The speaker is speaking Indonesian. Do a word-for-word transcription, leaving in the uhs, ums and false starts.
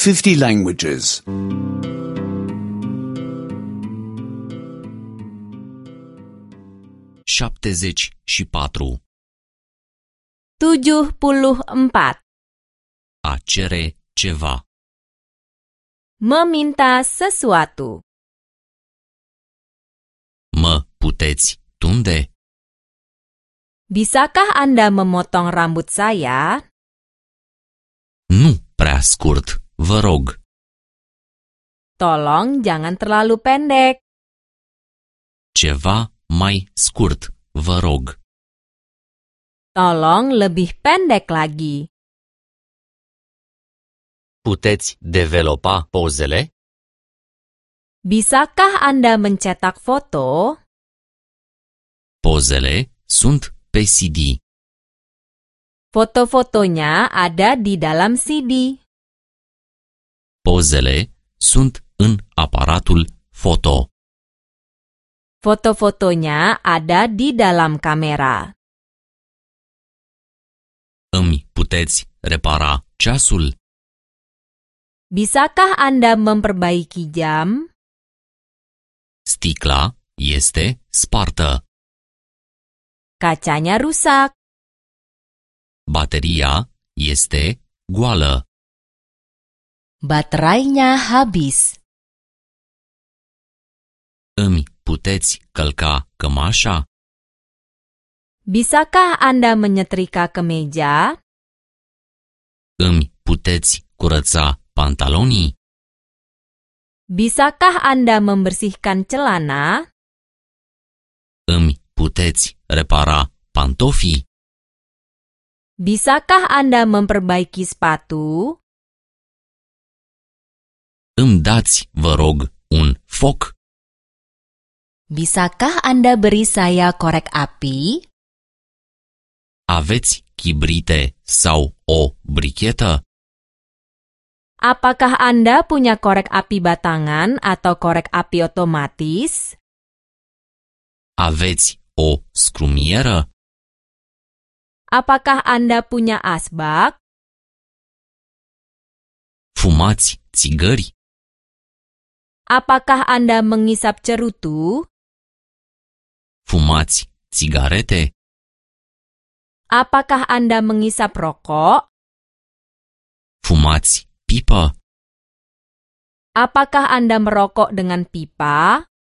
fifty languages. șaptezeci și patru. tujuh puluh empat. A cere ceva. Meminta sesuatu. Mă puteți tunde? Bisakah Anda memotong rambut saya? Nu prea scurt, vă rog. Tolong jangan terlalu pendek. Ceva mai scurt, vă rog. Tolong lebih pendek lagi. Puteți developa pozele? Bisakah Anda mencetak foto? Pozele sunt pe C D. Foto-fotonya ada di dalam C D. Pozele sunt în aparatul foto. Foto-fotonya ada di dalam kamera. Îmi puteți repara ceasul? Bisakah Anda memperbaiki jam? Sticla este spartă. Kacanya rusak. Bateria este goală. Baterainya habis. Îmi puteți călca cămașa? Bisakah Anda menyetrika kemeja? Îmi puteți curăța pantalonii? Bisakah Anda membersihkan celana? Îmi puteți repara pantofii? Bisakah Anda memperbaiki sepatu? Îmi dați, vă rog, un foc? Bisakah Anda beri saya korek api? Aveți chibrite sau o brichetă? Apakah Anda punya korek api batangan atau korek api otomatis? Aveți o scrumieră? Apakah Anda punya asbak? Fumați țigări? Apakah Anda mengisap cerutu? Fumați țigarete? Apakah Anda mengisap rokok? Fumați pipă? Apakah Anda merokok dengan pipa?